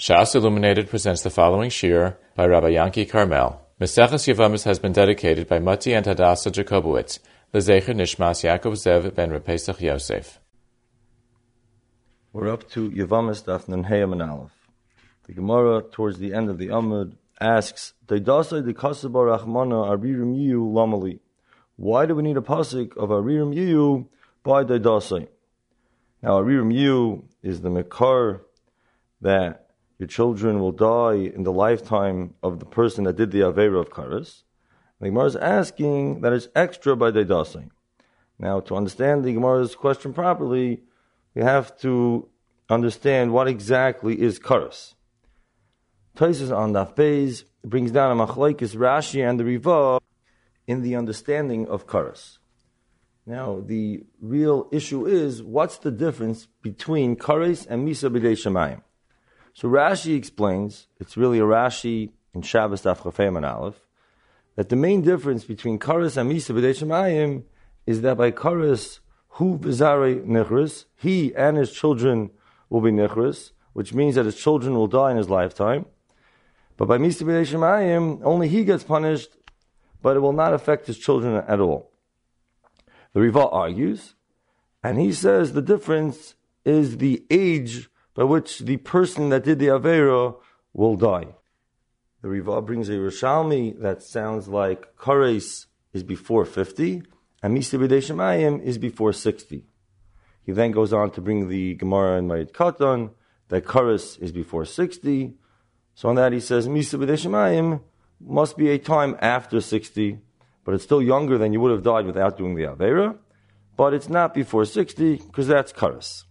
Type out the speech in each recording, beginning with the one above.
Shas Illuminated presents the following shir by Rabbi Yanki Carmel. Maseches Yevamos has been dedicated by Mati and Hadassah Jacobowitz, Lezecher Nishmas Yaakov Zev ben Repesach Yosef. We're up to Yevamos Daf Nun Hey Amud Aleph. The Gemara, towards the end of the Amud, asks, Daidasai de Kasabar Rachmana Aririm Yiyu Lamali. Why do we need a pasuk of Aririm Yiyu by Daidasai? Now, Aririm Yiyu is the Mekar that your children will die in the lifetime of the person that did the Aveira of Karas. The Gemara is asking that it's extra by Daidasai. Now, to understand the Gemara's question properly, we have to understand what exactly is Karas. Taisus on Daf Beis brings down a Machlokes Rashi and the Riva in the understanding of Karas. Now, the real issue is, what's the difference between Karas and Misa B'dei Shemayim? So Rashi explains, it's really a Rashi in Shabbos Daf Chafei Amud Aleph, that the main difference between Karas and Misa B'dei Shemayim is that by Karas, Hu V'zarei Nichris, he and his children will be Nichris, which means that his children will die in his lifetime. But by Misa B'dei Shemayim, only he gets punished, but it will not affect his children at all. The Riva argues, and he says the difference is the age by which the person that did the Aveira will die. The Riva brings a Rishalmi that sounds like Kares is before 50, and Misa B'dei Shemayim is before 60. He then goes on to bring the Gemara in Moed Katan, that Kares is before 60. So on that he says, Misa B'dei Shemayim must be a time after 60, but it's still younger than you would have died without doing the Aveira, but it's not before 60, because that's Kares.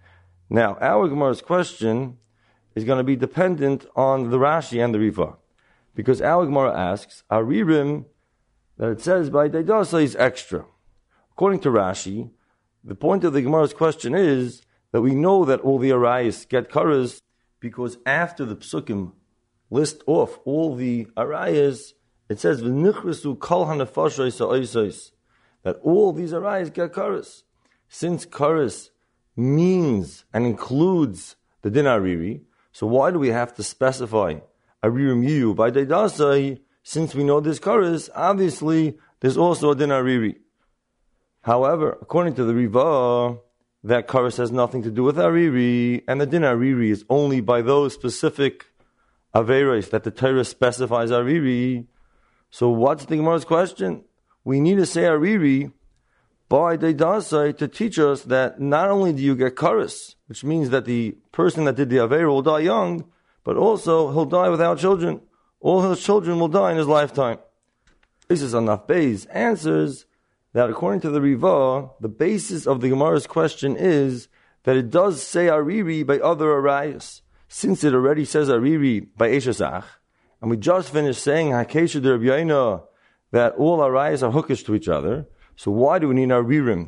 Now, our Gemara's question is going to be dependent on the Rashi and the Riva, because our Gemara asks, Aririm, that it says by Daidasa is extra. According to Rashi, the point of the Gemara's question is that we know that all the Arayas get Karas, because after the Psukim list off all the Arayas, it says, V'nichrisu kol hanefashos ha'osos, that all these Arayas get Karas. Since Karas means and includes the din Ariri, so why do we have to specify Aririm Yiyu by Daidasai? Since we know there's Karas, obviously there's also a din Ariri. However, according to the Riva, that Karas has nothing to do with Ariri, and the din Ariri is only by those specific Averos that the Torah specifies Ariri. So what's the Gemara's question? We need to say Ariri by Daidasai to teach us that not only do you get Karas, which means that the person that did the Aveira will die young, but also he'll die without children. All his children will die in his lifetime. Isis on Daf Beis answers that according to the Riva, the basis of the Gemara's question is that it does say Ariri by other Arayas. Since it already says Ariri by Eshesach, and we just finished saying Hakesha de Rabbi Yaina, that all Arayas are hookish to each other, so why do we need Aririm?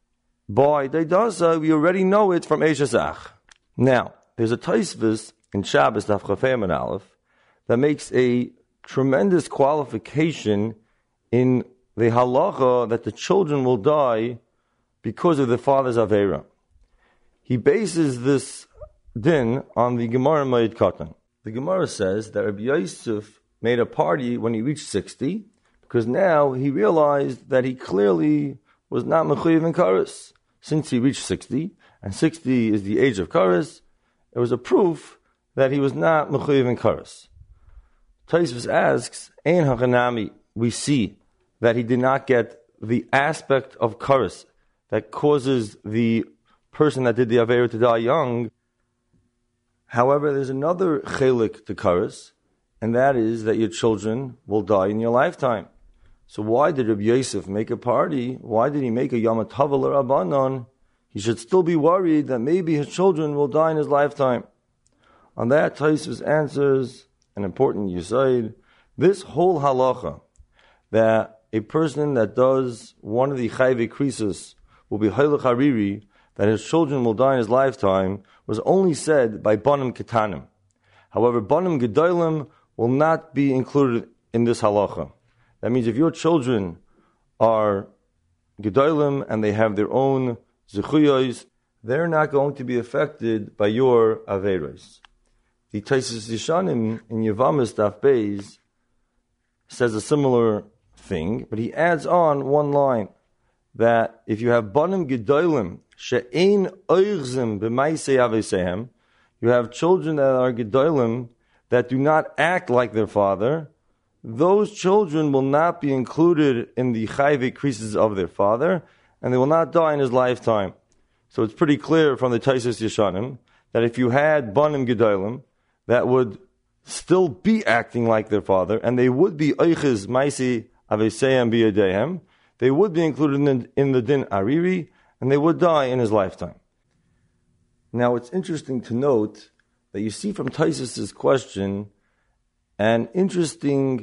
By Daidasa, we already know it from Eshesach. Now, there's a Taisvis in Shabbos Daf Chafei Amud Aleph that makes a tremendous qualification in the halacha that the children will die because of the father's Aveira. He bases this din on the Gemara Moed Katan. The Gemara says that Rabbi Yosef made a party when he reached 60, because now he realized that he clearly was not mechuyev in Karas. Since he reached 60, and 60 is the age of Karas, it was a proof that he was not mechuyev in Karas. Taisvus asks, Ein hachanami, we see that he did not get the aspect of Karas that causes the person that did the Aveira to die young. However, there's another chelik to Karas, and that is that your children will die in your lifetime. So why did Rabbi Yosef make a party? Why did he make a Yom HaTova l'Rabbanon? He should still be worried that maybe his children will die in his lifetime. On that, Taisvus answers an important yesod. This whole halacha, that a person that does one of the chayvei krisos will be haylech hariri, that his children will die in his lifetime, was only said by banim ketanim. However, banim gedolim will not be included in this halacha. That means if your children are gedolim and they have their own zechuyos, they're not going to be affected by your aveiros. The Taisus Yishanim in Yevamis Daf Beis says a similar thing, but he adds on one line that if you have banim gedolim she'ein oichzim b'maisei aveisehem, you have children that are gedolim that do not act like their father, those children will not be included in the chayve creases of their father, and they will not die in his lifetime. So it's pretty clear from the Taisus Yeshanim that if you had banim gedolim that would still be acting like their father, and they would be oiches maisi aveisehem biyadehem, they would be included in the din ariri, and they would die in his lifetime. Now it's interesting to note that you see from Taisus' question an interesting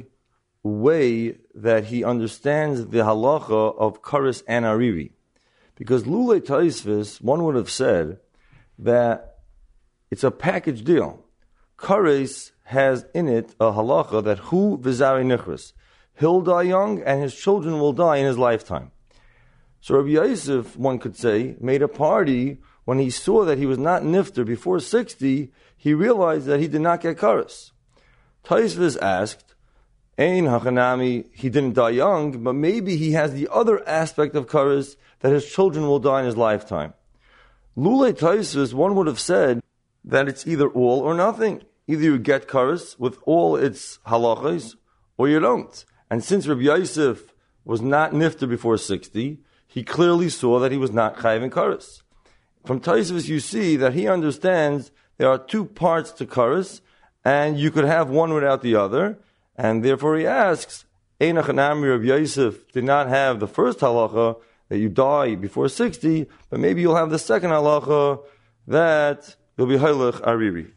way that he understands the halacha of kares and ariri. Because lulei Taisus, one would have said that it's a package deal. Kares has in it a halacha that hu v'zari nichras. He'll die young and his children will die in his lifetime. So Rabbi Yosef, one could say, made a party when he saw that he was not nifter before 60, he realized that he did not get kares. Taisvis asked, Ein hachanami, he didn't die young, but maybe he has the other aspect of kares that his children will die in his lifetime. Lulei Taisvis, one would have said that it's either all or nothing. Either you get kares with all its halachas, or you don't. And since Rabbi Yosef was not nifter before 60, he clearly saw that he was not chayiv in kares. From Taisvis you see that he understands there are two parts to kares, and you could have one without the other, and therefore he asks, Ein hachanami, Rabbi Yosef did not have the first halacha, that you die before 60, but maybe you'll have the second halacha, that you'll be hailech ariri.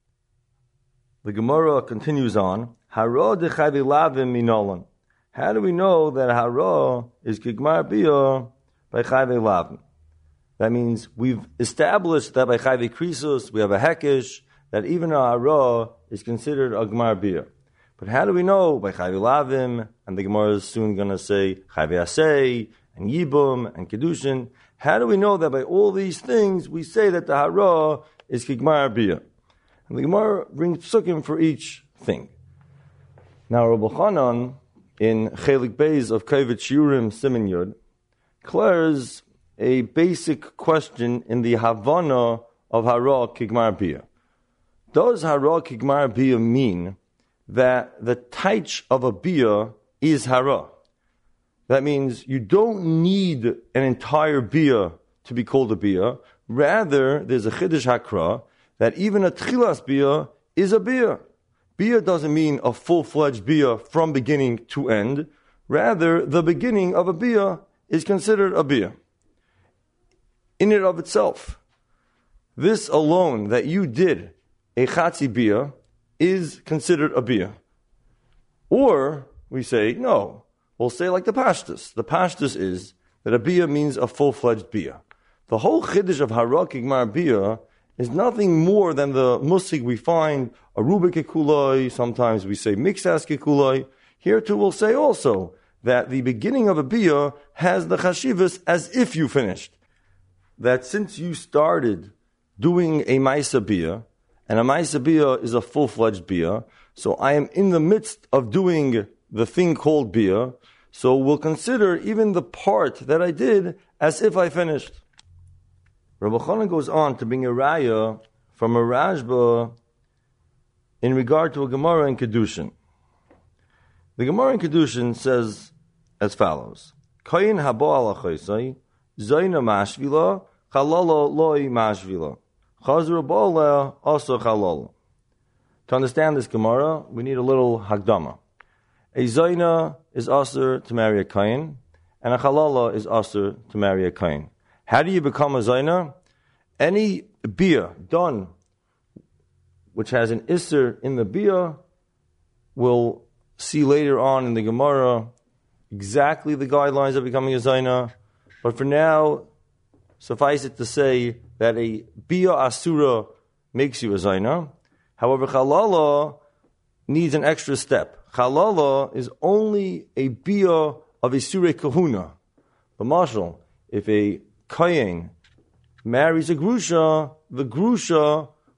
The Gemara continues on, Hara dechavi lavim minolan. How do we know that hara is kigmar bia by chayve lavim? That means we've established that by chayve krisos we have a hekesh, that even a hara is considered a gmar bia. But how do we know by chayve lavim? And the Gemara is soon going to say chayve asay and yibum and kedushin. How do we know that by all these things we say that the hara is kigmar bia? And the Gemara brings psukim for each thing. Now Rabbi Chanan in Chelik Beis of Kavit Shiurim Siman Yud declares a basic question in the Havana of Hara Kigmar Bia. Does Hara Kigmar Bia mean that the taich of a Bia is Hara? That means you don't need an entire Bia to be called a Bia. Rather, there's a Chiddush Hakra that even a Tchilas Bia is a Bia. Bia doesn't mean a full-fledged Bia from beginning to end. Rather, the beginning of a Bia is considered a Bia in and of itself. This alone, that you did a Chatzi Bia, is considered a Bia. Or, we say, no. We'll say like the Pashtus. The Pashtus is that a Bia means a full-fledged Bia. The whole Chiddush of Hara Kigmar Bia is nothing more than the musig we find, a Ruba Kekulai, sometimes we say Mixas Kekulai. Here too we'll say also that the beginning of a Bia has the Chashivas as if you finished. That since you started doing a Maisa Bia, and a Maisa Bia is a full-fledged Bia, so I am in the midst of doing the thing called Bia, so we'll consider even the part that I did as if I finished. Rabbi Chanan goes on to bring a raya from a Rashba in regard to a Gemara in Kedushin. The Gemara in Kedushin says as follows: Kayin habo ala chaysai, zayna mashvila, chalala loi mashvila, chazur ba'ala also chalala. To understand this Gemara, we need a little hagdama. A zayna is asur to marry a kayin, and a chalala is asur to marry a kayin. How do you become a zayna? Any bia done which has an isser in the bia, we'll see later on in the Gemara exactly the guidelines of becoming a zayna. But for now, suffice it to say that a bia asura makes you a zayna. However, chalala needs an extra step. Chalala is only a bia of a surei kahuna. The marshal, if a kayin marries a grusha, the grusha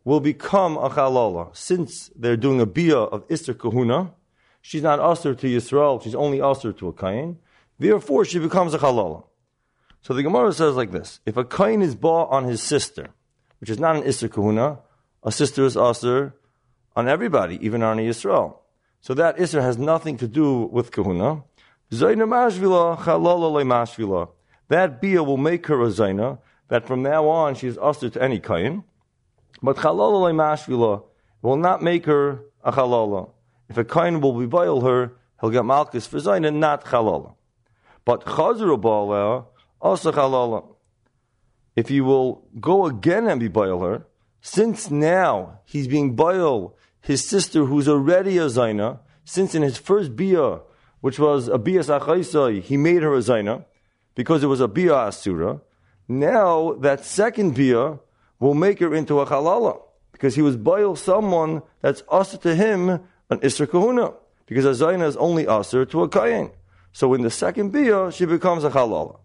will become a halala. Since they're doing a biyah of Isser Kahuna, she's not usher to Yisrael, she's only usher to a Kain. Therefore, she becomes a halala. So the Gemara says like this: if a Kain is bought on his sister, which is not an Isser Kahuna, a sister is usher on everybody, even on a Yisrael. So that Isser has nothing to do with Kahuna. Zayna mashvila, halala le mashvila. That biyah will make her a zayna, that from now on she is usher to any Kain. But halala le mashvila will not make her a halala. If a Kain will bevoil her, he'll get malchus for zayna, not halala. But chazur ba'aleh also halala. If he will go again and bevoil her, since now he's being boil his sister who's already a zayna, since in his first biyah, which was a biyah sachaisai, he made her a zayna because it was a biyah asura. Now that second biyah will make her into a halala because he was boil someone that's asur to him an Isser Kahuna, because a zayna is only asur to a kayin. So in the second biyah she becomes a halala.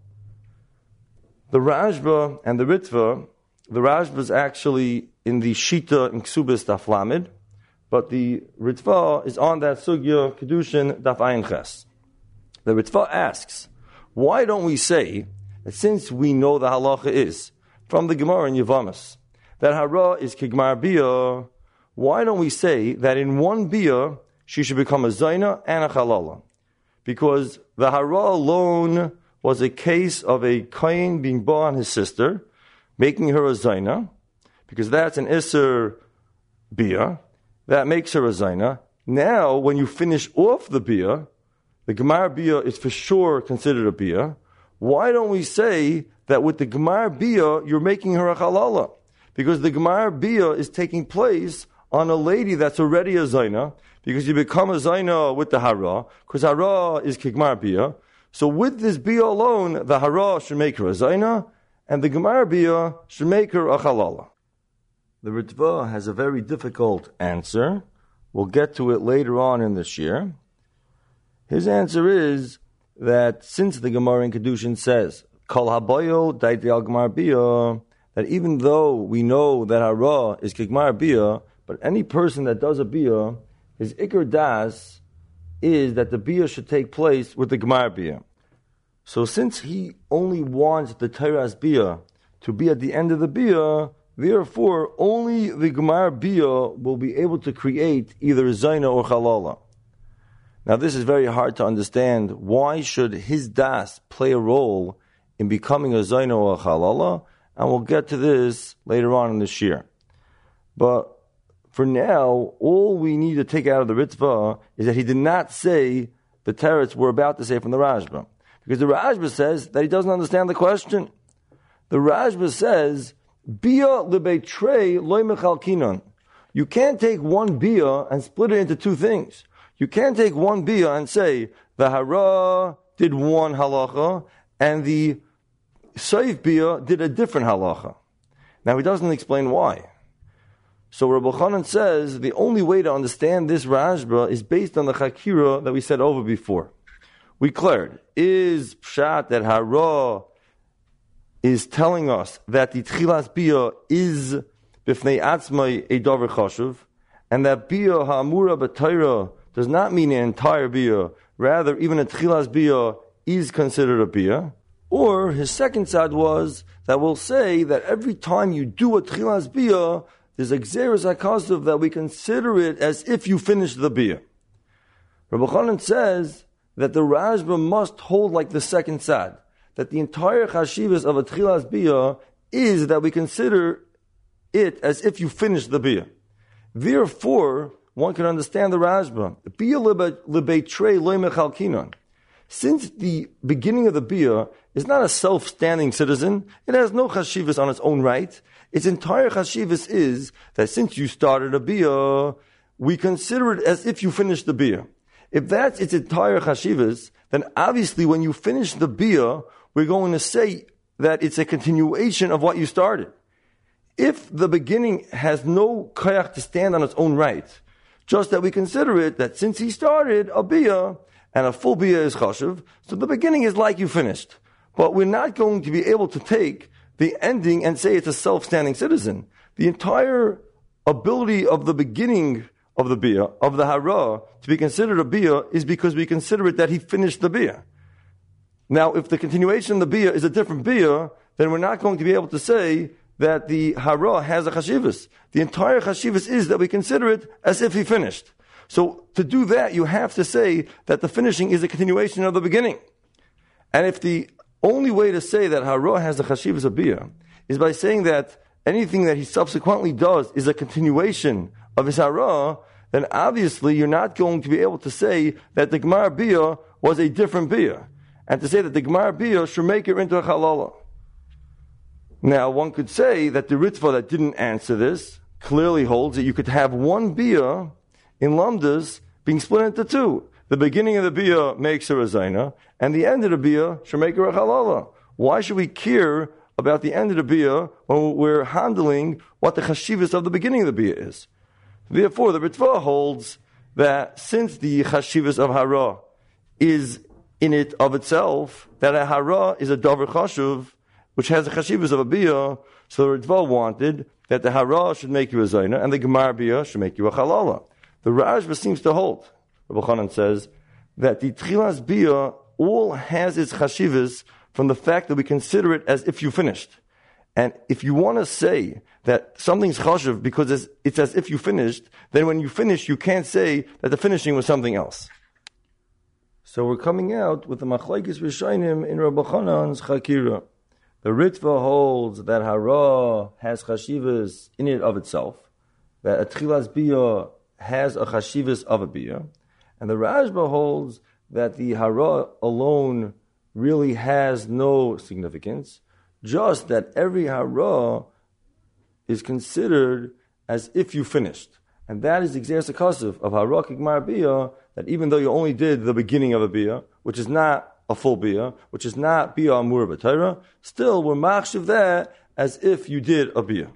The Rashba and the Ritva, the Rashba is actually in the Shita in Ksubis Daf Lamed, but the Ritva is on that Sugya Kedushin Daf Ayin Ches. The Ritva asks, why don't we say that since we know the halacha is from the Gemara in Yevamis that hara is kigmar biyah, why don't we say that in one biyah she should become a zayna and a halala? Because the hara alone was a case of a kain being bought on his sister, making her a zayna, because that's an isser biyah, that makes her a zayna. Now, when you finish off the biyah, the gemar biyah is for sure considered a biyah. Why don't we say that with the gemar biyah, you're making her a halala? Because the gemar biyah is taking place on a lady that's already a zayna, because you become a zayna with the hara, because hara is kigmar biyah. So with this biyah alone, the hara should make her a zayna, and the gemar biyah should make her a halala. The Ritva has a very difficult answer. We'll get to it later on in this year. His answer is that since the Gemara in Kedushin says, Kol haboyo daiti al gemar biyah, that even though we know that hara is kigmar biyah, but any person that does a biyah, his ikar das is that the biyah should take place with the gemar biyah. So since he only wants the Teiras biyah to be at the end of the biyah, therefore only the gemar biyah will be able to create either zayna or halala. Now this is very hard to understand. Why should his das play a role in becoming a zayna or a halala? And we'll get to this later on in this year. But for now, all we need to take out of the Ritva is that he did not say the teretz we're about to say from the Rashba. Because the Rashba says that he doesn't understand the question. The Rashba says, Bia lebeitrei loy mechalkinon. You can't take one bia and split it into two things. You can't take one bia and say the hara did one halacha and the saif bia did a different halacha. Now he doesn't explain why. So Rabbi Chanan says the only way to understand this Rashba is based on the Chakira that we said over before. We cleared, is pshat that hara is telling us that the tchilas bia is b'fnei atzmai a davar chashuv, and that bia ha'amura b'Torah does not mean an entire bia, rather even a tchilas bia is considered a bia. Or his second side was that we'll say that every time you do a tchilas bia, there's a gzeres hakasav that we consider it as if you finished the bia. Rabbi Chanan says that the Rashba must hold like the second side, that the entire chashivas of a tchilas bia is that we consider it as if you finished the bia. Therefore, one can understand the Rashba. Bia lebeitrei loy mechalkinon. Since the beginning of the bia is not a self-standing citizen, it has no chashivas on its own right. Its entire chashivas is that since you started a bia, we consider it as if you finished the bia. If that's its entire chashivas, then obviously when you finish the bia, we're going to say that it's a continuation of what you started. If the beginning has no koyach to stand on its own right, just that we consider it that since he started a bia, and a full bia is chashuv, so the beginning is like you finished. But we're not going to be able to take the ending and say it's a self-standing citizen. The entire ability of the beginning of the biyah, of the hara, to be considered a biyah is because we consider it that he finished the biyah. Now, if the continuation of the biyah is a different biyah, then we're not going to be able to say that the hara has a chashivas. The entire chashivas is that we consider it as if he finished. So to do that, you have to say that the finishing is a continuation of the beginning. And if the only way to say that hara has the chashivas of biyah is by saying that anything that he subsequently does is a continuation of his hara, then obviously you're not going to be able to say that the Gemar biyah was a different biyah, and to say that the Gemar biyah should make it into a halala. Now, one could say that the Ritva that didn't answer this clearly holds that you could have one biyah in lamdas being split into two. The beginning of the biyah makes her a zayna, and the end of the biyah should make her a halala. Why should we care about the end of the biyah when we're handling what the chashivas of the beginning of the biyah is? Therefore, the Ritva holds that since the chashivas of hara is in it of itself, that a hara is a davar chashuv, which has the chashivas of a biyah, so the Ritva wanted that the hara should make you a zayna, and the gemar biyah should make you a halala. The Rashba seems to hold, Rabbi Chanan says, that the tchilas biyah all has its chashivas from the fact that we consider it as if you finished. And if you want to say that something's chashuv because it's as if you finished, then when you finish, you can't say that the finishing was something else. So we're coming out with the machlokes rishonim in Rabbi Chanan's chakira. The Ritva holds that hara has chashivas in it of itself, that a tchilas biyah has a chashivas of a biyah, and the Rashba holds that the hara alone really has no significance, just that every hara is considered as if you finished. And that is the Gzeras HaKosov of hara kigmar biyah, that even though you only did the beginning of a biyah, which is not a full biyah, which is not biyah amur b'Torah, still we're machshiv that as if you did a biyah.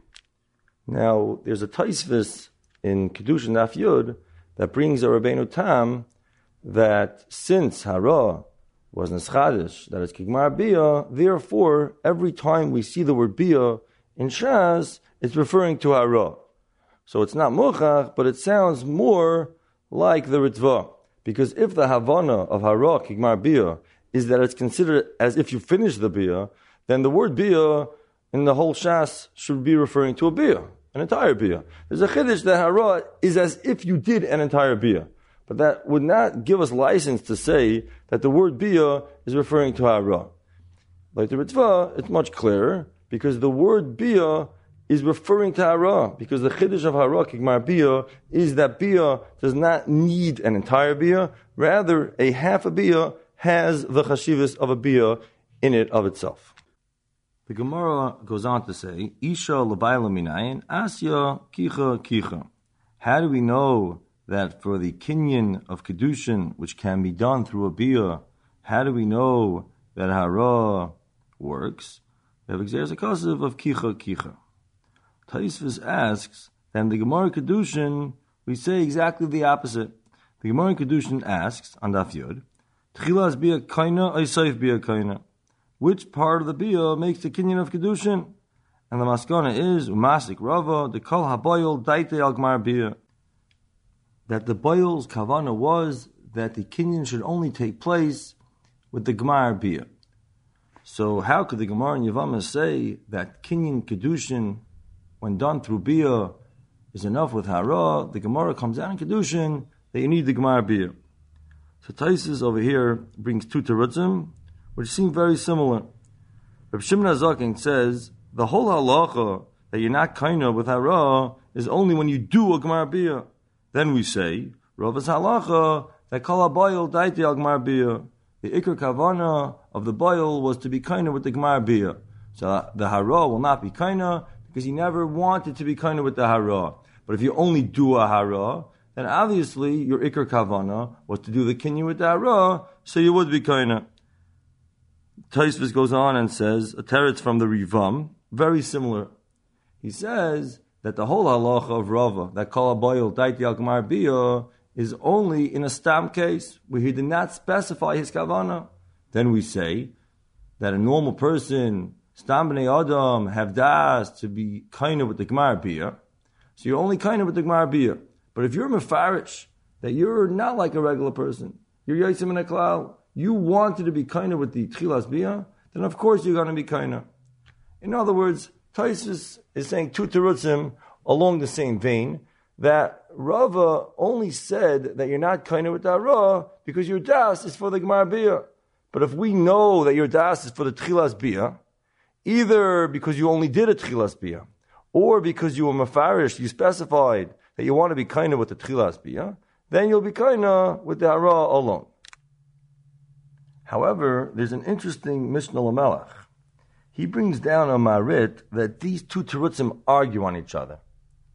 Now, there's a Taisvis in Kedushin Daf Yud that brings a Rabbeinu Tam that since hara was neschadish, that it's kigmar biyah, therefore, every time we see the word biyah in Shas, it's referring to hara. So it's not muchach, but it sounds more like the Ritva. Because if the Havana of hara kigmar biyah is that it's considered as if you finish the biyah, then the word biyah in the whole Shas should be referring to a biyah, an entire biyah. There's a chiddush that hara is as if you did an entire biyah. But that would not give us license to say that the word biyah is referring to hara. Like the Ritva, it's much clearer, because the word biyah is referring to hara, because the chiddush of hara kigmar biyah is that biyah does not need an entire biyah, rather a half a biyah has the chashivas of a biyah in it of itself. The Gemara goes on to say, Isha l'bayla minayin, Asya kicha kicha. How do we know that for the kinyan of kedushin, which can be done through a biyah, how do we know that hara works? We have Gzeras HaKosov of kicha kicha. Taisvis asks, then the Gemara kedushin, we say exactly the opposite. The Gemara kedushin asks on Daf Yud, Tchilas biyah kaina, Isayf biyah kaina. Which part of the biyah makes the kinyan of kedushin? And the maskana is umasik rava the kol habayil daite al gmar biyah. That the bayil's kavana was that the kinyan should only take place with the gmar biyah. So how could the Gemara in Yevamah say that kinyan kedushin, when done through biyah, is enough with hara? The Gemara comes out in kedushin that you need the gmar biyah. So Taisus over here brings two terutzim, which seem very similar. Reb Shimon HaZaken says the whole halacha that you're not kaina with hara is only when you do a gmar biyah. Then we say Rav's halacha that kol habayil daite al gmar biyah. The ikar kavana of the bayil was to be kaina with the gmar biyah. So the hara will not be kaina because he never wanted to be kaina with the hara. But if you only do a hara, then obviously your ikar kavana was to do the kinyan with the hara, so you would be kaina. Taisvis goes on and says, a teretz from the Rivam, very similar. He says that the whole halacha of Rava, that kol habayil daite al gmar biyah, is only in a stam case where he did not specify his kavana. Then we say that a normal person, stam b'nei adam, have das to be kaina with the gmar biyah. So you're only kind of with the Gemara Bia. But if you're mefarish, that you're not like a regular person, you're Yotzim in a Klal, you wanted to be kind of with the Tchilas Bia, then of course you're going to be kind of. In other words, Taisus is saying two terutzim along the same vein, that Rava only said that you're not kind of with the Hara because your das is for the Gemara Bia. But if we know that your das is for the Tchilas Bia, either because you only did a Tchilas Bia, or because you were mefarish, you specified that you want to be kind of with the Tchilas Bia, then you'll be kind of with the Hara alone. However, there's an interesting Mishnah Lamelech. He brings down a marit that these two terutzim argue on each other.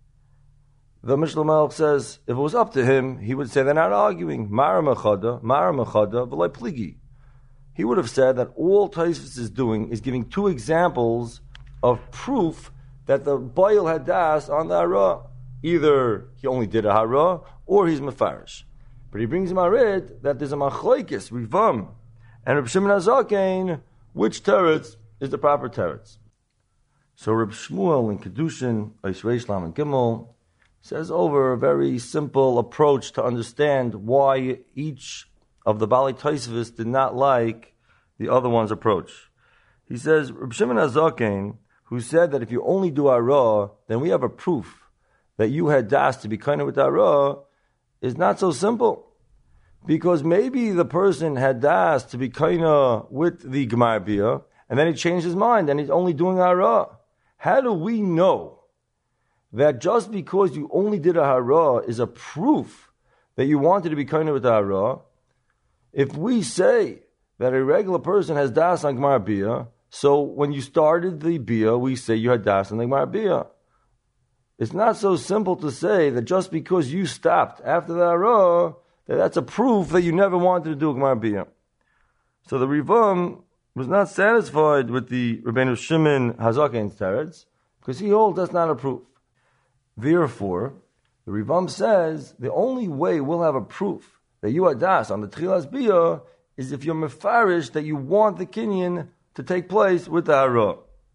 The Mishnah Lamelech says, if it was up to him, he would say they're not arguing. Mara mechada, v'lai pligi. He would have said that all Tosfos is doing is giving two examples of proof that the Bayil had das on the Hara. Either he only did a Hara, or he's mefarish. But he brings him a marit that there's a machlokes, Rivam, and Reb Shimon HaZaken, which teretz is the proper teretz. So Reb Shmuel in Kedushin, Ois Reish Lamed Gimel, says over a very simple approach to understand why each of the Bali Tosfos did not like the other one's approach. He says, Reb Shimon HaZaken, who said that if you only do Hara, then we have a proof that you had das to be kind of with Hara, is not so simple. Because maybe the person had das to be kind of with the Gemara Bia, and then he changed his mind and he's only doing Hara. How do we know that just because you only did a Hara is a proof that you wanted to be kind of with the Hara? If we say that a regular person has das on Gemara Bia, so when you started the Bia, we say you had das on the Gemara Bia. It's not so simple to say that just because you stopped after the Hara, that's a proof that you never wanted to do a Gemara Bia. So the Rivam was not satisfied with the Rabbeinu Shimon HaZaken's teretz, because he holds that's not a proof. Therefore, the Rivam says the only way we'll have a proof that you had das on the Tchilas Bia is if you're mefarish that you want the kinyan to take place with the Hara.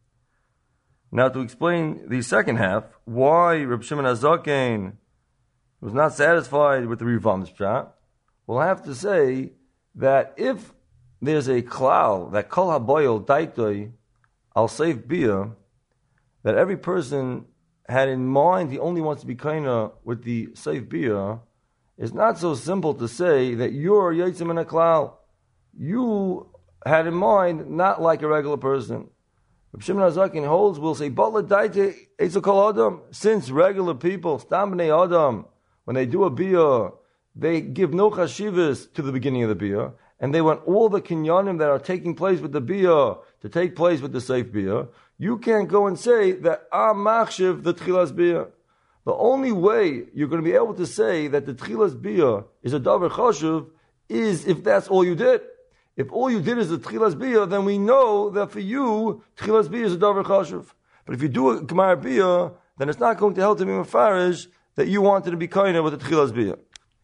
Now to explain the second half, why Reb Shimon HaZaken was not satisfied with the Rivam's pshat, we'll have to say that if there's a klal that kol haboyel daitoi al seif bia, that every person had in mind he only wants to be kinda with the seif bia, it's not so simple to say that you're yotzim in a klal. You had in mind not like a regular person. Reb Shimon HaZaken holds, we'll say, Batla daite etzakol adam, since regular people, stam b'nei adam, when they do a bia, they give no chashivas to the beginning of the bia, and they want all the kinyanim that are taking place with the bia to take place with the safe bia. You can't go and say that am machshiv the tchilas bia. The only way you're going to be able to say that the tchilas bia is a davar chashuv is if that's all you did. If all you did is the tchilas bia, then we know that for you tchilas bia is a davar chashuv. But if you do a gemara bia, then it's not going to help to be mefarish that you wanted to be kind of with the tchilas bia.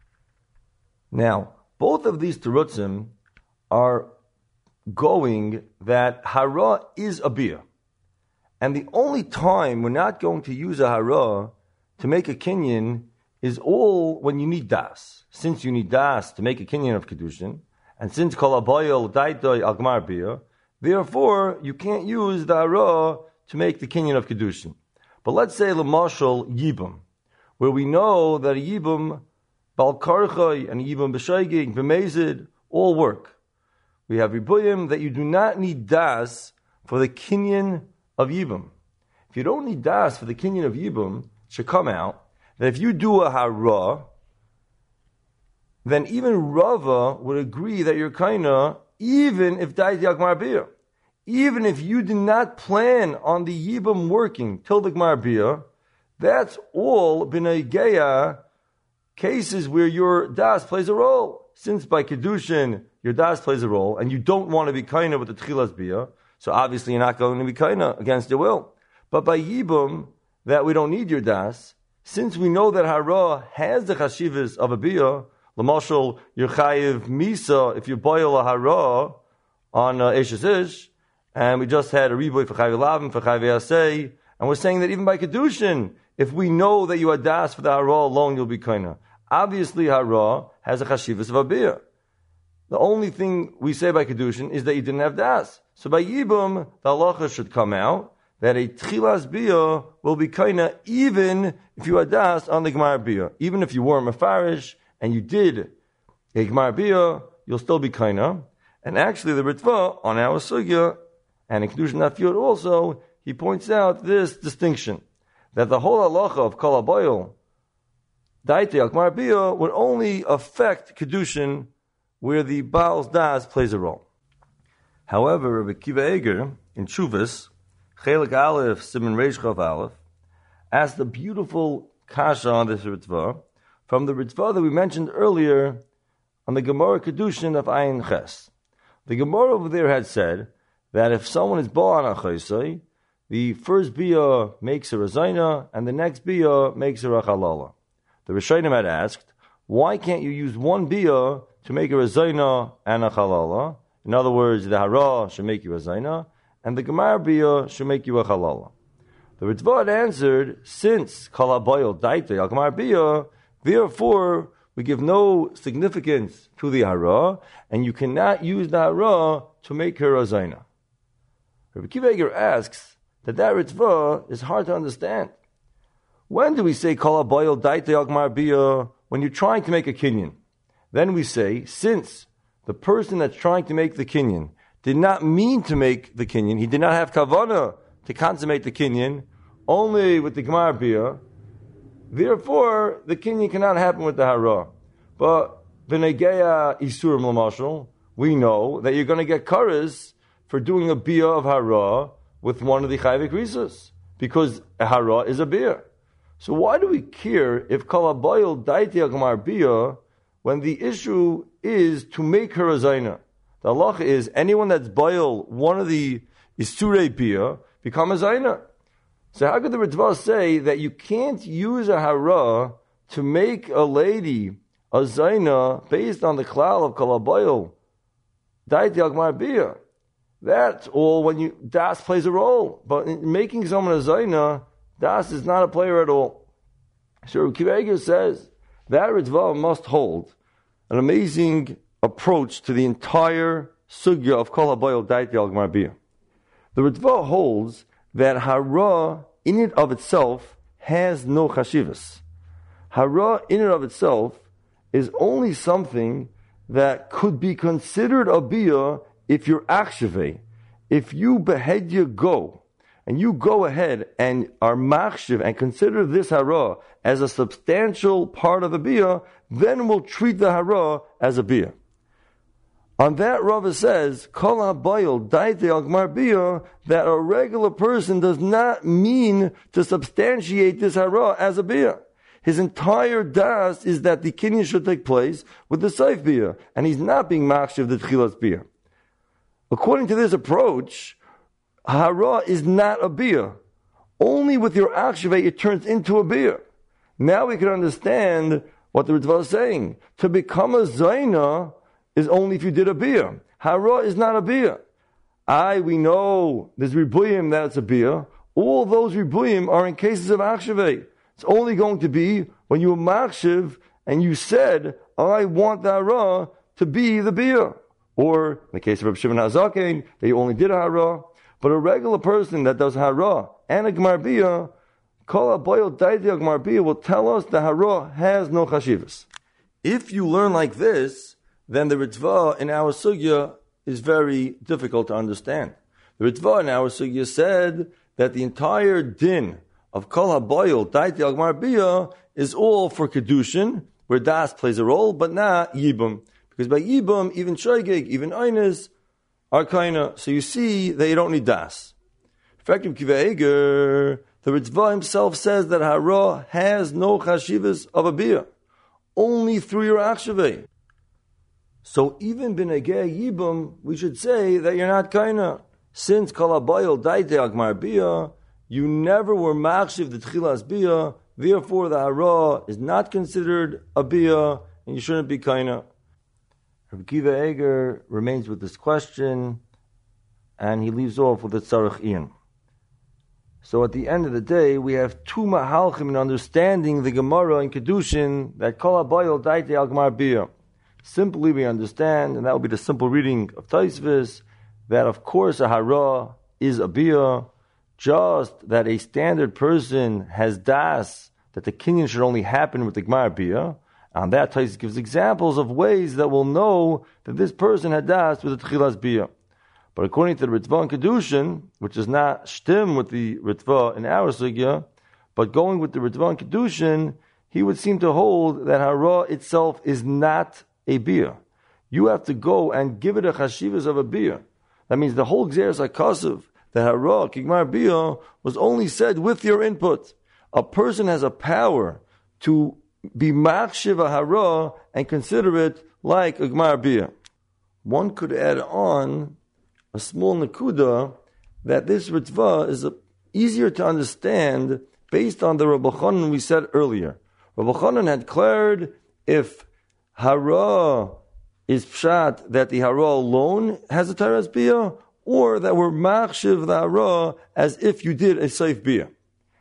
Now, both of these terutzim are going that hara is a bia. And the only time we're not going to use a hara to make a kinyan is all when you need das. Since you need das to make a kinyan of kedushin, and since kol habayil daitoi al gemar bia, therefore you can't use the hara to make the kinyan of kedushin. But let's say l'mashal yibam, where we know that a yibam bal karchai and a yibam b'shaygig b'mezid all work. We have ribuyim that you do not need das for the kinyan of yibam. If you don't need das for the kinyan of yibam, it should come out that if you do a hara, then even Rava would agree that you're kaina, even if daiti al bia. Even if you did not plan on the yibam working till the gmar bia, that's all b'nei geya cases where your das plays a role. Since by kedushin your das plays a role, and you don't want to be kaina with the tchilas bia, so obviously you're not going to be kaina against your will. But by yibam, that we don't need your das, since we know that hara has the chashivas of a bia, l'mashal you're chayiv misa if you boil a hara on eshes ish, and we just had a riboy for chayiv lavim for chayiv yasei, and we're saying that even by kedushin, if we know that you had das for the hara alone, you'll be kaina. Obviously, hara has a chashivas of a bia. The only thing we say by kedushin is that you didn't have das. So by yibum, the halacha should come out that a tchilas bia will be kaina even if you had das on the gemar bia. Even if you weren't mefarish and you did a gemar bia, you'll still be kaina. And actually, the Ritva on our sugya and in kedushin nafiyot also, he points out this distinction that the whole halacha of kol habayil daite al gemar bia would only affect kedushin where the Baal's Das plays a role. However, Rabbi Akiva Eger, in Chuvas, Chelik Aleph, Siman Reish Chav Aleph, asked a beautiful kasha on this Ritva, from the Ritva that we mentioned earlier on the Gemara Kedushin of Ayin Ches. The Gemara over there had said that if someone is Bo'an HaChaisai, the first Bia makes a Razayna, and the next Bia makes a Rachalala. The Rishonim had asked, why can't you use one Bia to make a Razayna and a Chalala? In other words, the Hara should make you a Zayna, and the Gemar Bia should make you a Chalala. The Ritva had answered, since Kol HaBayil Daite Al Gemar Bia, therefore we give no significance to the Hara, and you cannot use the Hara to make her a Zayna. Rabbi Akiva Eger asks that Ritva is hard to understand. When do we say Kol HaBayil Daite Al Gemar Bia? When you're trying to make a kinyan. Then we say, since the person that's trying to make the kinyan did not mean to make the kinyan, he did not have kavanah to consummate the kinyan, only with the gemar bia, therefore the kinyan cannot happen with the hara. But v'negeya isurim l'mashal, we know that you're going to get karas for doing a bia of hara with one of the chayvik risas, because a hara is a bia. So why do we care if kol habayil daite al gemar bia when the issue is to make her a zayna? The halacha is anyone that's bayil one of the isurei bia become a zayna. So how could the Ritva say that you can't use a hara to make a lady a zayna based on the klal of kol habayil daite al gemar bia? That's all when you das plays a role, but in making someone a zayna, das is not a player at all. So Rabbi Akiva Eger says that Ritva must hold an amazing approach to the entire sugya of Kol HaBayil Daite Al Gemar Bia. The Ritva holds that hara in it of itself has no chashivas. Hara in and of itself is only something that could be considered a bia if you're akshave. If you behead your go, and you go ahead and are machshiv and consider this hara as a substantial part of a bia, then we'll treat the hara as a bia. On that, Rava says, Kol HaBayil Daite Al Gemar Bia, that a regular person does not mean to substantiate this hara as a bia. His entire das is that the kinyan should take place with the saif bia, and he's not being machshiv the tchilas bia. According to this approach, hara is not a bia. Only with your akshave it turns into a bia. Now we can understand what the Ritva is saying. To become a zayna is only if you did a bia. Hara is not a bia. We know there's ribuyim that it's a bia. All those ribuyim are in cases of akshave. It's only going to be when you were makshiv and you said, I want the hara to be the bia. Or in the case of Reb Shimon HaZaken, they only did a hara. But a regular person that does hara and a gemar bia, Kol HaBayil Daite Al Gemar Bia will tell us the hara has no chashivas. If you learn like this, then the Ritva in our sugya is very difficult to understand. The Ritva in our sugya said that the entire din of Kol HaBayil Daite Al Gemar Bia is all for kedushin, where das plays a role, but not yibum. Because by yibum, even shoygeg, even einis, are kaina. So you see that you don't need das. In fact, Rabbi Akiva Eger, the Ritva himself says that hara has no chashivas of a bia, only through your achshaveh. So even b'negei yibum, we should say that you're not kaina. Since Kol HaBayil Daite Al Gemar Bia, you never were machshiv the tchilas bia, therefore the hara is not considered a bia, and you shouldn't be kaina. Rabbi Akiva Eger remains with this question, and he leaves off with the tzarech ian. So at the end of the day, we have two mahalchim in understanding the Gemara in Kedushin that kol habayil daite al Gemar biyah. Simply we understand, and that will be the simple reading of Taisvis, that of course a hara is a biyah, just that a standard person has das, that the kinyan should only happen with the Gemar biyah. On that, Taisvis gives examples of ways that will know that this person had das with the Tchilas biyah. But according to the Ritva in Kedushin, which is not shtim with the Ritva in our sugya, but going with the Ritva in Kedushin, he would seem to hold that hara itself is not a biyah. You have to go and give it a chashivas of a biyah. That means the whole Gzeres HaKasav, the hara, kigmar biyah, was only said with your input. A person has a power to be machshiv a hara and consider it like a gmar biyah. One could add on a small nakuda that this ritva is easier to understand based on the Rabbi Chanan we said earlier. Rabbi Chanan had declared if hara is pshat that the hara alone has a teres biyah, or that we're machshiv the hara as if you did a seif biyah.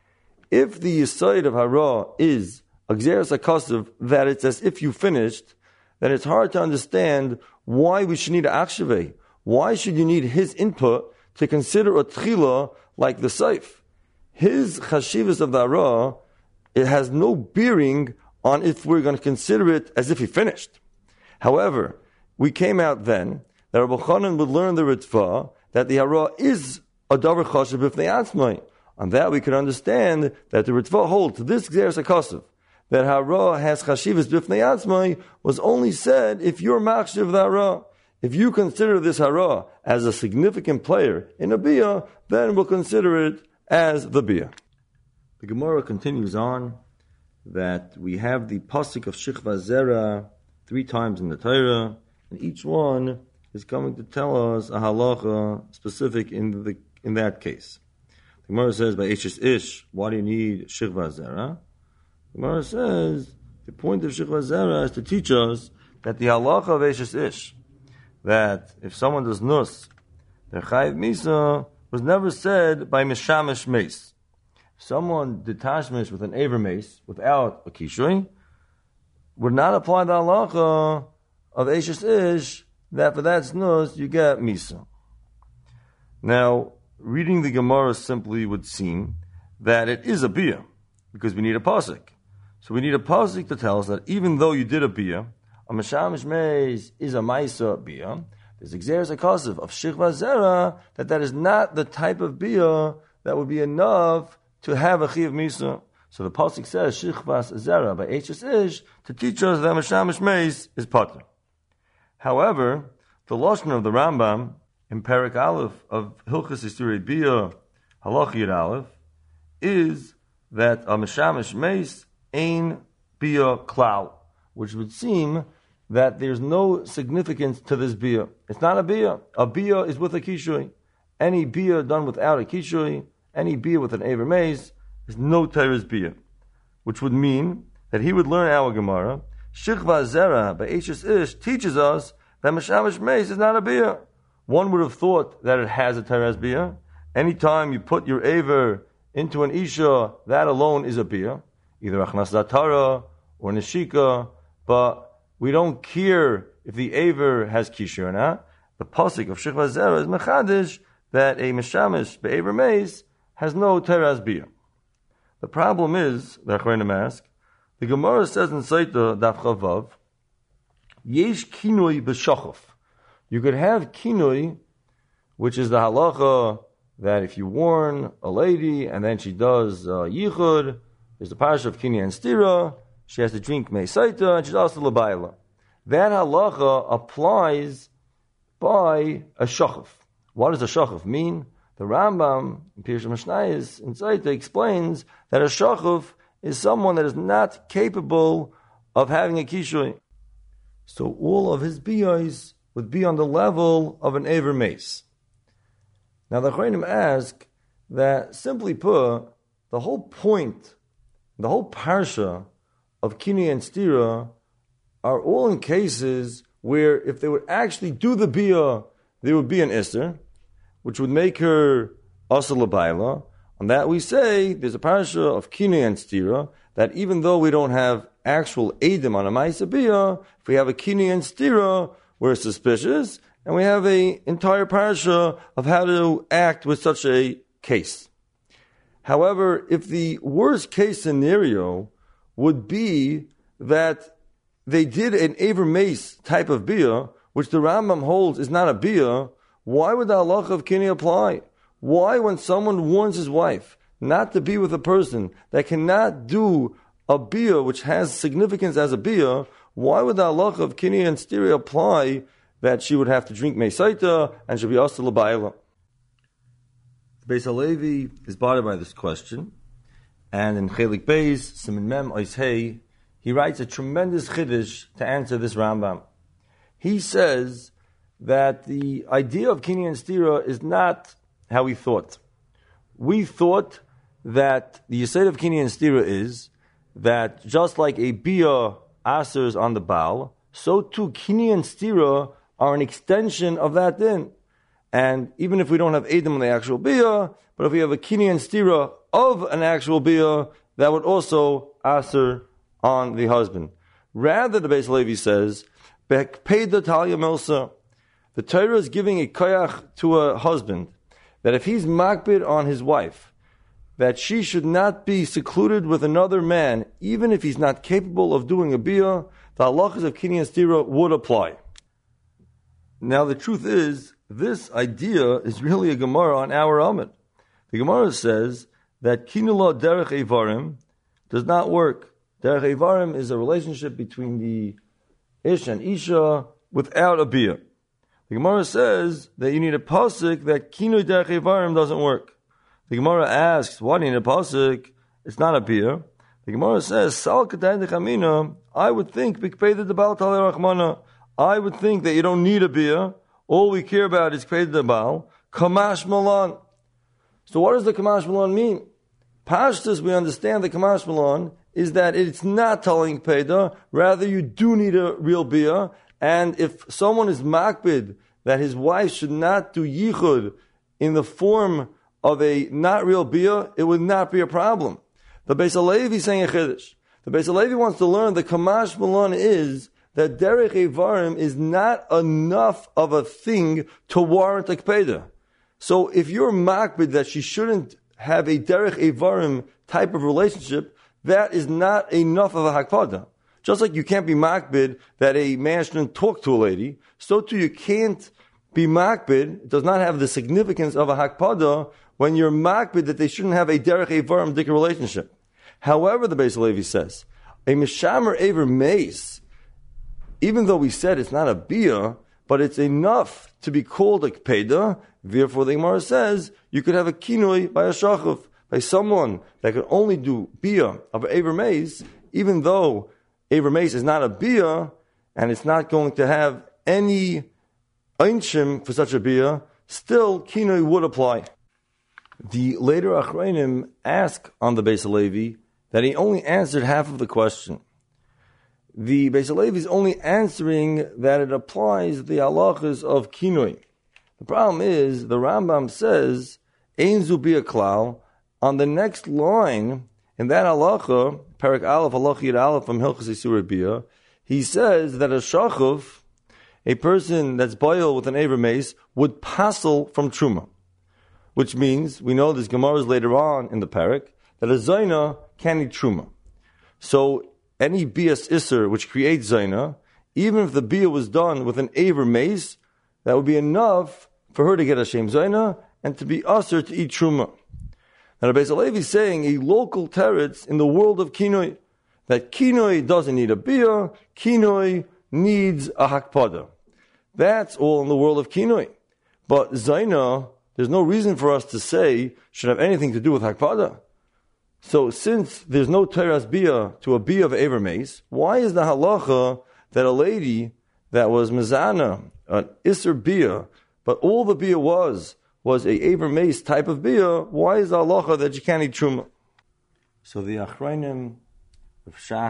If the yisaid of hara is a gzeres hakasav, that it's as if you finished, then it's hard to understand why we should need a achshaveh. Why should you need his input to consider a tchila like the seif? His chashivas of the hara, it has no bearing on if we're going to consider it as if he finished. However, we came out then that Rabbi Chanan would learn the Ritva that the hara is a davar chashiv b'fnei atzmai. On that we can understand that the Ritva holds to this Gzeres HaKasav, that hara has chashivas b'fnei atzmai was only said if you're machshiv the hara. If you consider this hara as a significant player in a biyah, then we'll consider it as the biyah. The Gemara continues on that we have the pasuk of Shichva Zera 3 times in the Torah, and each one is coming to tell us a halacha specific in that case. The Gemara says by Eshes Ish, why do you need Shichva Zera? The Gemara says the point of Shichva Zera is to teach us that the halacha of Eshes Ish, that if someone does nus, their chayiv misa, was never said by mishamish mace. If someone did tashmish with an aver mace without a kishui, would not apply the halacha of Eshes Ish, that for that nus you get misa. Now, reading the Gemara simply would seem that it is a biyah, because we need a pasuk. So we need a pasuk to tell us that even though you did a biyah, a mashamish meis is a maisa biyah, there's a Gzeres HaKasav of Shichva Zera that is not the type of biyah that would be enough to have a chiv misa. So the pasuk says Shichva Zera by Eshes Ish to teach us that mashamish meis is pater. However, the lashon of the Rambam in Perek Aleph of Hilchos Isturei Biyah Halach Yud Aleph is that a mashamish meis ein biyah klal, which would seem that there's no significance to this biyah. It's not a biyah. A biyah is with a kishui. Any biyah done without a kishui, any biyah with an aver mace, is no teres biyah. Which would mean that he would learn our Gemara, Shichva Zera by Eshes Ish teaches us that mashamish mace is not a biyah. One would have thought that it has a teres biyah. Anytime you put your aver into an isha, that alone is a biyah. Either achnas datara or neshika, but we don't care if the aver has kishu or not. The pasuk of Shichva Zera is mechadish that a meshamish be'aver mace has no teres biyah. The problem is, the Achronim ask, the Gemara says in Saita Daf Chavav, yesh kinui b'shachov. You could have kinui, which is the halacha that if you warn a lady and then she does yichud, there's the parasha of kinui and stira, she has to drink meisaita, and she's also labayla. That halacha applies by a shachov. What does a shachov mean? The Rambam in Pirush Mishnayos in Saita explains that a shachov is someone that is not capable of having a kishui. So all of his biyos would be on the level of an aver mace. Now the Achronim ask that, simply put, the whole point, the whole parsha of Kini and Stira are all in cases where if they would actually do the biyah, there would be an isser, which would make her asa l'bayla, On that we say there's a parasha of Kinui and Stira that even though we don't have actual Eidim on a Ma'aseh Bia, if we have a Kinui and Stira, we're suspicious, and we have an entire parasha of how to act with such a case. However, if the worst case scenario would be that they did an Aver Mace type of Bia, which the Rambam holds is not a Bia, why would the halacha of Kinui apply? Why, when someone warns his wife not to be with a person that cannot do a Bia which has significance as a Bia, why would the halacha of Kinui and Stira apply that she would have to drink Meisaita and should be asked to L'bayla? Beis Halevi is bothered by this question, and in Chelik Beis, Siman Mem Ois Hey, he writes a tremendous chiddush to answer this Rambam. He says that the idea of Kinui and Stira is not how we thought. We thought that the Yesod of Kinui and Stira is that just like a Bia asers on the Baal, so too Kinui and Stira are an extension of that din. And even if we don't have Eidim on the actual Bia, but if we have a Kinui and Stira of an actual Bia, that would also aser on the husband. Rather, the Beis Halevi says, Be'hekpeda Talia Milsa, the Torah is giving a koyach to a husband, that if he's makbid on his wife, that she should not be secluded with another man, even if he's not capable of doing a Bia, the halachas of Kinui and Stira would apply. Now the truth is, this idea is really a Gemara on our Amud. The Gemara says that Kinula Derech Eivarim does not work. Derech Eivarim is a relationship between the Ish and Isha without a Bia. The Gemara says that you need a pasuk that Kinui Derech Eivarim doesn't work. The Gemara asks, why do you need a pasuk? It's not a Bia. The Gemara says, Sal Ketay Dechamina, I would think, Bikpeda Debal Talei Rachmana, I would think that you don't need a Bia. All we care about is Kpeda Debal, Kamash Malan. So what does the Kamash Malan mean? Pashtus, we understand the Kamash Malan is that it's not telling Kpeda, rather you do need a real Bia, and if someone is makbid that his wife should not do yichud in the form of a not real Bia, it would not be a problem. The Beis Halevi is saying a chiddush. The Beis Halevi wants to learn the Kamash Malan is that Derech Eivarim is not enough of a thing to warrant a Kpeda. So if you're makbid that she shouldn't have a Derech Eivarim type of relationship, that is not enough of a Hakpada. Just like you can't be makbid that a man shouldn't talk to a lady, so too you can't be makbid, it does not have the significance of a Hakpada when you're makbid that they shouldn't have a Derech Eivarim dika relationship. However, the Beis Halevi says, a Mishamer Aver Mace, even though we said it's not a Bia, but it's enough to be called a Kpeda, therefore the Gemara says you could have a Kinui by a Shachav, by someone that could only do Bia of Aver Mace, even though Aver Mace is not a Bia, and it's not going to have any Einshim for such a Bia, still Kinui would apply. The later Achronim ask on the Beis Halevi that he only answered half of the question. The Beis Halevi is only answering that it applies the halachas of Kinui. The problem is, the Rambam says, Ein zu bia klal, on the next line, in that halacha, Perek Aleph, Halach Yid Aleph from Hilchos Isurei Bia, he says that a shachav, a person that's boil with an Aver Mace, would passel from Truma. Which means, we know there's Gemaras later on in the Perek, that a Zaina can eat Truma. So, any Bias Isser which creates Zaina, even if the Bia was done with an Aver Mace, that would be enough for her to get a Shem Zaina and to be usher to eat Truma. Now, the Beis Halevi is saying a local teretz in the world of Kinui, that Kinui doesn't need a Bia, Kinui needs a Hakpada. That's all in the world of Kinui. But Zaina, there's no reason for us to say should have anything to do with Hakpada. So since there's no Teras Bia to a Bia of Aver Mace, why is the halacha that a lady that was Mizana, an Isser Bia, but all the Bia was a Aver Mace type of Bia, why is the halacha that you can't eat Truma? So the Achrayim of Shach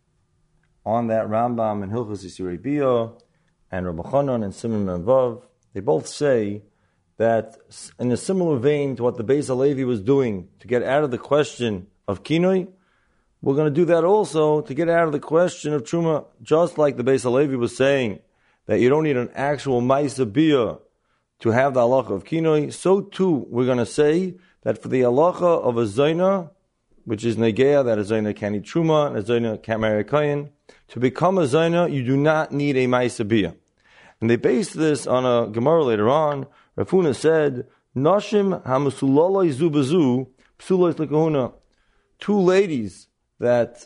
on that Rambam and Hilchos Isurei Bia and Rabbi Chanan and Siman Vav, they both say that in a similar vein to what the Beis Halevi was doing to get out of the question of kinoi, we're going to do that also to get out of the question of truma. Just like the Beis Halevi was saying that you don't need an actual ma'isa bia to have the halacha of kinoi, so too we're going to say that for the halacha of a zayna, which is negea, that a zayna can eat truma and a zayna can marry a kohen, to become a zayna you do not need a ma'isa bia. And they based this on a Gemara later on. Rav Huna said, Nashim hamusulaloi zubazu psulois lekahuna. Two ladies that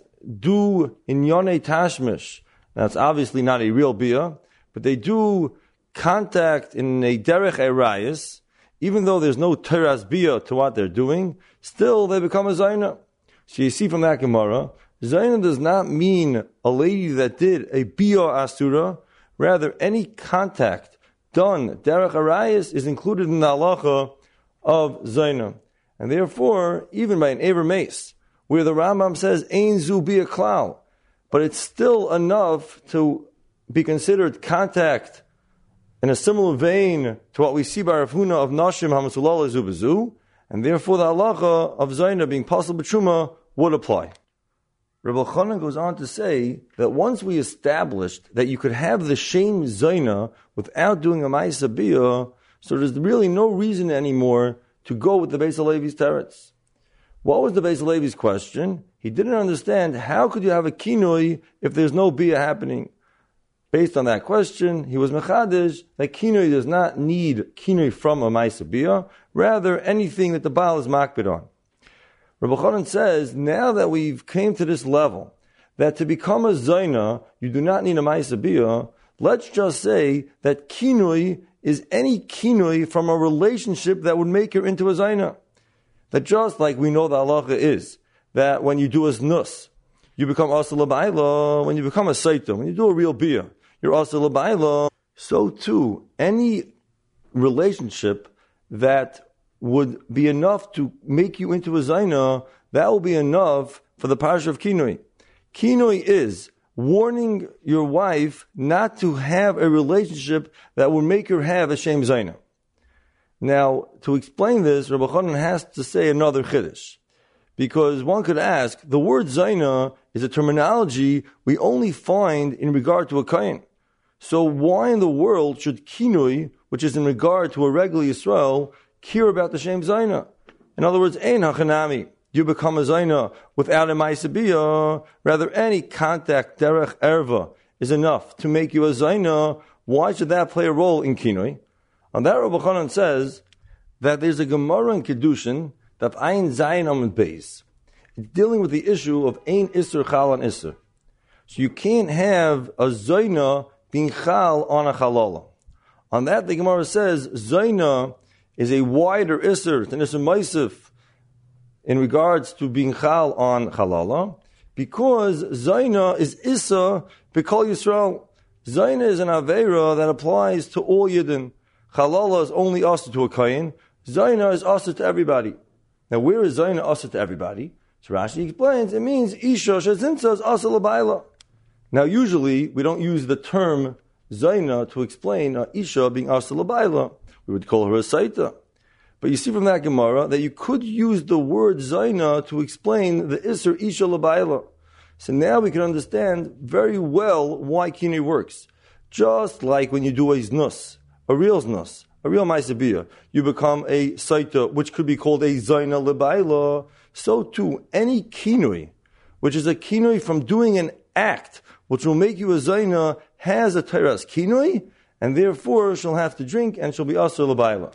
do inyone tashmish, that's obviously not a real bia, but they do contact in a derech erayis, even though there's no teras bia to what they're doing, still they become a zayna. So you see from that Gemara, zayna does not mean a lady that did a bia asura, rather any contact done derech arayis is included in the halacha of zayna. And therefore, even by an Ever Mace, where the Rambam says, Ein zu bia klal, but it's still enough to be considered contact in a similar vein to what we see by Rav Huna of Nashim HaMasulala Zubazu, and therefore the halacha of Zayna being possible b'truma would apply. Rabbi Chanan goes on to say that once we established that you could have the Shem Zayna without doing a Ma'isa Bia, so there's really no reason anymore to go with the Beis Halevi's teretz. What was the Beis Halevi's question? He didn't understand how could you have a kinoi if there's no Bia happening. Based on that question, he was mechadish that kinoi does not need kinoi from a Ma'isa Bia, rather anything that the Baal is makbid on. Rabbi Chanan says, now that we've came to this level, that to become a Zayna, you do not need a Ma'isa Bia, let's just say that kinoi is any kinoi from a relationship that would make her into a Zayna. That just like we know the halacha is, that when you do a znus, you become asa l'bayla. When you become a saita, when you do a real bia, you're asa l'bayla. So too, any relationship that would be enough to make you into a zayna, that will be enough for the parsha of kinoi. Kinoi is warning your wife not to have a relationship that will make her have a shem zayna. Now, to explain this, Rabbi Chanan has to say another chiddush. Because one could ask, the word zayna is a terminology we only find in regard to a kohen. So why in the world should kinui, which is in regard to a regular Yisrael, care about the shem zayna? In other words, ein hachanami, you become a zayna without a ma'isa bia, rather any contact, derech erva, is enough to make you a zayna. Why should that play a role in kinui? On that, Rabbi Chanan says that there's a Gemara in Kedushin that Ayin Zayin Amud Beis. It's dealing with the issue of Ein Isser Chal on Isser. So you can't have a Zayna being Chal on a Chalala. On that, the Gemara says Zayna is a wider Isser, it's an Isser Maisif, in regards to being Chal on Chalala, because Zayna is Issa B'Kol Yisrael. Zayna is an Aveira that applies to all Yidden. Chalala is only asked to a kohen. Zayna is asked to everybody. Now, where is Zayna asked to everybody? So Rashi explains, it means Isha Shezinsa is asked l'bayla. Now, usually, we don't use the term Zayna to explain Isha being asked l'bayla. We would call her a Saita. But you see from that Gemara that you could use the word Zayna to explain the Isser Isha l'bayla. So now we can understand very well why kinui works. Just like when you do a znus, a real znus, a real ma'isa bia, you become a saita, which could be called a zayna lebayla. So too, any kinui, which is a kinui from doing an act, which will make you a zayna, has a teras kinui, and therefore she'll have to drink and she'll be asa lebayla.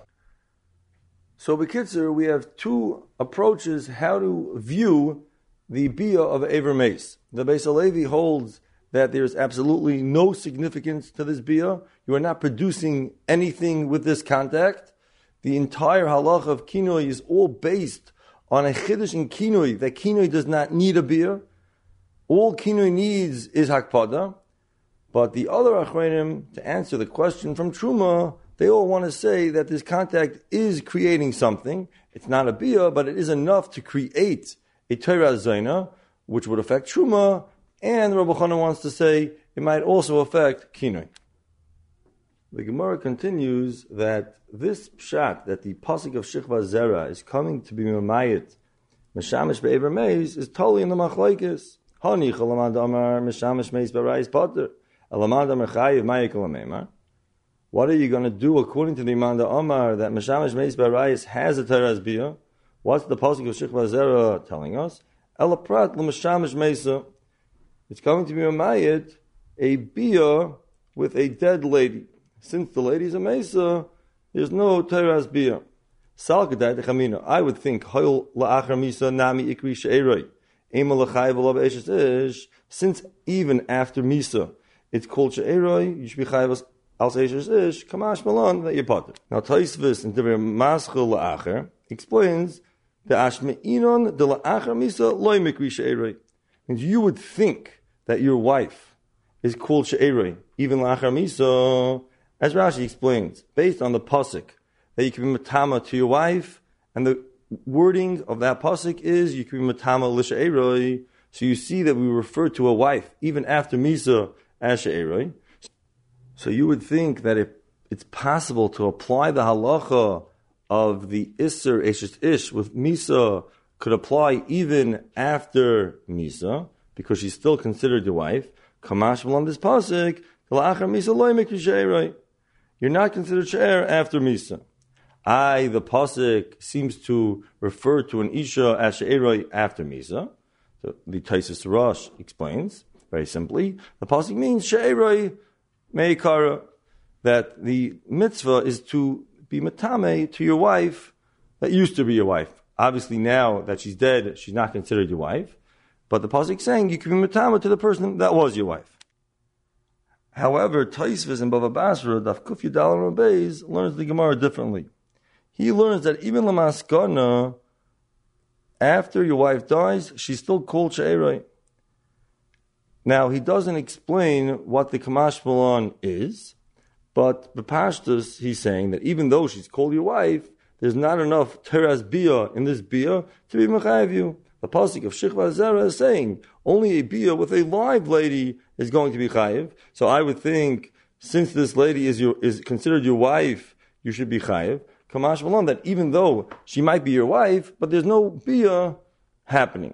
So b'kitzur, we have two approaches how to view the bia of Ever Mace. The Beis Halevi holds that there's absolutely no significance to this bia. You are not producing anything with this contact. The entire halacha of kinoi is all based on a chiddush in kinoi, that kinoi does not need a bia. All kinoi needs is hakpada. But the other achronim, to answer the question from Truma, they all want to say that this contact is creating something. It's not a bia, but it is enough to create a Torah Zayna, which would affect Truma, and Rabbi Chanan wants to say it might also affect Kinoi. The Gemara continues that this pshat, that the pasuk of Shechva Zera is coming to be Mamayit, Meshamish Be'ever Meis, is totally in the Machlokes. Hani Chalamad Amar Meshamish Meis Barayis Potter. Alamad Amar Chayiv Mayik Alamemar. What are you going to do according to the Imanda Amar that Meshamish Meis Barayis has a Teras Bia? What's the pasuk of Shechva Zera telling us? Elaprat L'Meshamish Meisa. It's coming to be Mamayit, a Bia with a dead lady. Since the lady is a Mesa, there's no Teras Bia. Salkadai Techamina. I would think, Hoyl La'achar Misa Nami Ikri She'eroi. Ema L'chai V'lav Eshes Ish. Since even after Misa, it's called She'eroi, you should be Chai Al Eshes Ish, Kamash Malon, that you're potter. Now Taisvis in Devar Maschel La'achar explains the Ashme'inon de La'achar Misa Loi Mikri She'eroi. Means you would think that your wife is called She'eroi, even La'achar Misa. As Rashi explains, based on the pasuk that you can be matama to your wife, and the wording of that pasuk is you can be matama l'she'eroi. So you see that we refer to a wife even after misa as she'eroi. So you would think that if it's possible to apply the halacha of the isser eshes ish with misa could apply even after misa because she's still considered your wife. Kamash on this pasuk la'achar misa loy mikri she'eroi. You're not considered she'er after Misa. The pasuk seems to refer to an Isha as she'eroi after Misa. So the Taisus Rosh explains, very simply, the pasuk means she'eroi me'ikara, that the mitzvah is to be matame to your wife that used to be your wife. Obviously now that she's dead, she's not considered your wife. But the pasuk is saying you can be matame to the person that was your wife. However, Taisvis and Bava Basra, Daf Kuf Yudal Rabbeis, learns the Gemara differently. He learns that even Lamaskana, after your wife dies, she's still called She'eroi. Now, he doesn't explain what the Kamash Malon is, but B'Pashtus, he's saying that even though she's called your wife, there's not enough Teras Bia in this Bia to be Mechayev you. The pasuk of Shechva Zera is saying only a Bia with a live lady is going to be chayiv. So I would think, since this lady is considered your wife, you should be chayiv. Kamash Malon, that even though she might be your wife, but there's no Bia happening.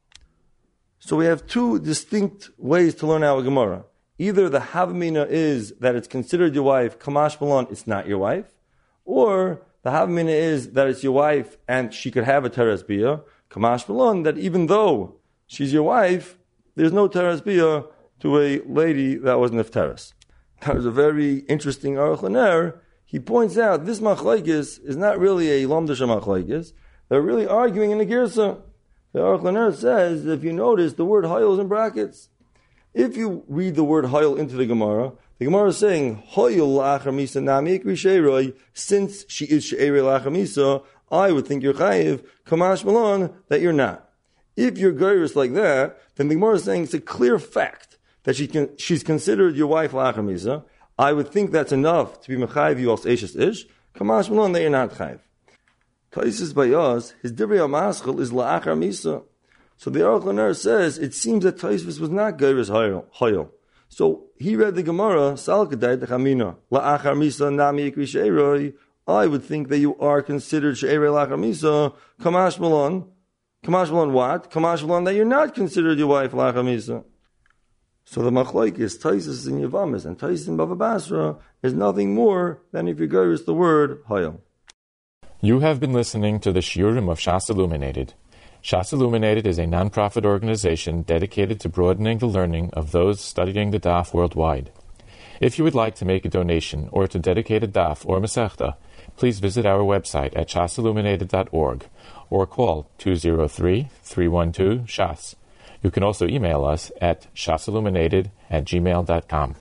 So we have two distinct ways to learn our Gemara. Either the Havamina is that it's considered your wife, Kamash Malon, it's not your wife, or the Havamina is that it's your wife and she could have a Teres Bia, Kamash Malon, that even though she's your wife, there's no Teres Bia to a lady that was Nefteres. There's a very interesting Aruch LaNer. He points out this Machlokes is not really a Lomdash Machlokes. They're really arguing in the Girsa. The Aruch LaNer says that if you notice, the word Hoyel is in brackets. If you read the word Hoyel into the Gemara is saying, Hoyel la'achar misa nami ikri she'eroi, since she is she'eroi la'achar misa, I would think you're chayiv, Kamash Malon, that you're not. If you're geiris like that, then the Gemara is saying it's a clear fact that she's considered your wife la'achar misa. I would think that's enough to be mechayiv you als eshes ish, Kamash Malon, that you're not chayiv. Taisus Bayaz, his divrei hamaschel is la'achar misa. So the Aruch LaNer says it seems that Taisus was not geiris Hoyel. So he read the Gemara, Salkadai Techamina, la'achar misa nami ikri she'eroi. I would think that you are considered she'eroi la'achar misa. Kamash Malon what? Kamash Malon that you're not considered your wife la'achar misa. So the machlokes Taisus in Yavamis and Taisus in Bava Basra is nothing more than if you geiris the word Hoyel. You have been listening to the Shiurim of Shas Illuminated. Shas Illuminated is a non-profit organization dedicated to broadening the learning of those studying the Daf worldwide. If you would like to make a donation or to dedicate a Daf or Masechta, please visit our website at shasilluminated.org or call 203-312-SHAS. You can also email us at shasilluminated@gmail.com.